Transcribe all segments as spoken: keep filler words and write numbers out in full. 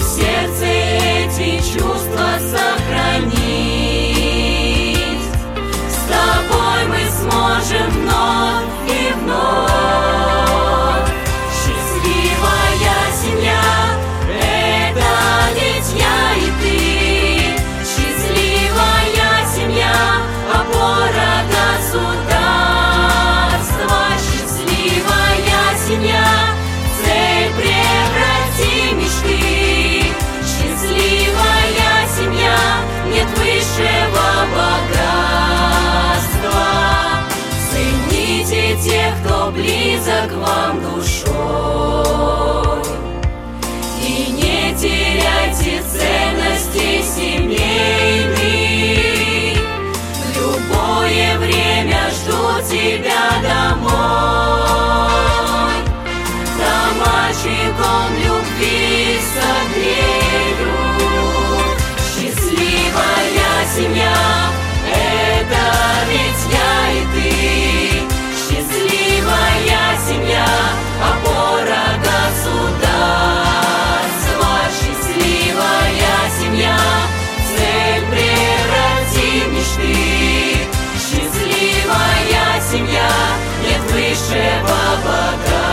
сердце эти чувства сохранить. С тобой мы сможем вновь и вновь. Счастливая семья — это ведь я и ты. Счастливая семья — опора государства. Счастливая семья — цель преврати мечты. Счастливая семья — нет высшего богатства. Цените тех, кто близок вам душой, и не теряйте ценностей семейных. В любое время жду тебя домой, домачиком любви согрею. Счастливая семья — это ведь я и ты. Счастливая семья — опора государства. Счастливая семья — цель преврати мечты. Счастливая семья — нет высшего богатства.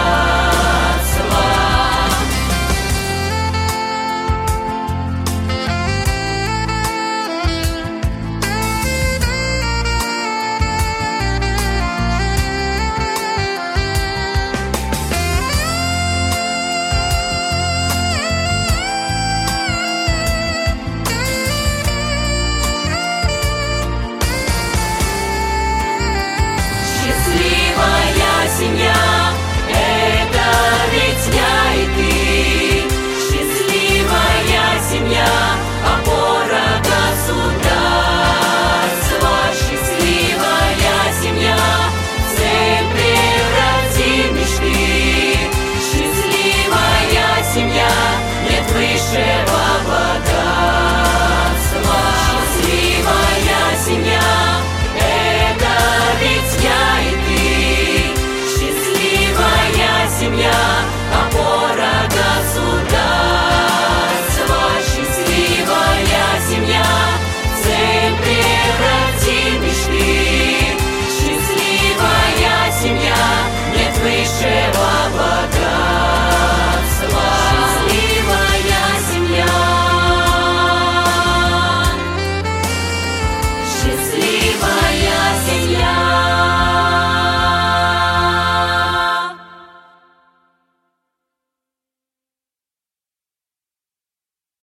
Семья — это ведь я и ты. Счастливая семья — опора государства. Счастливая семья — цель преврати мечты. Счастливая семья — нет выше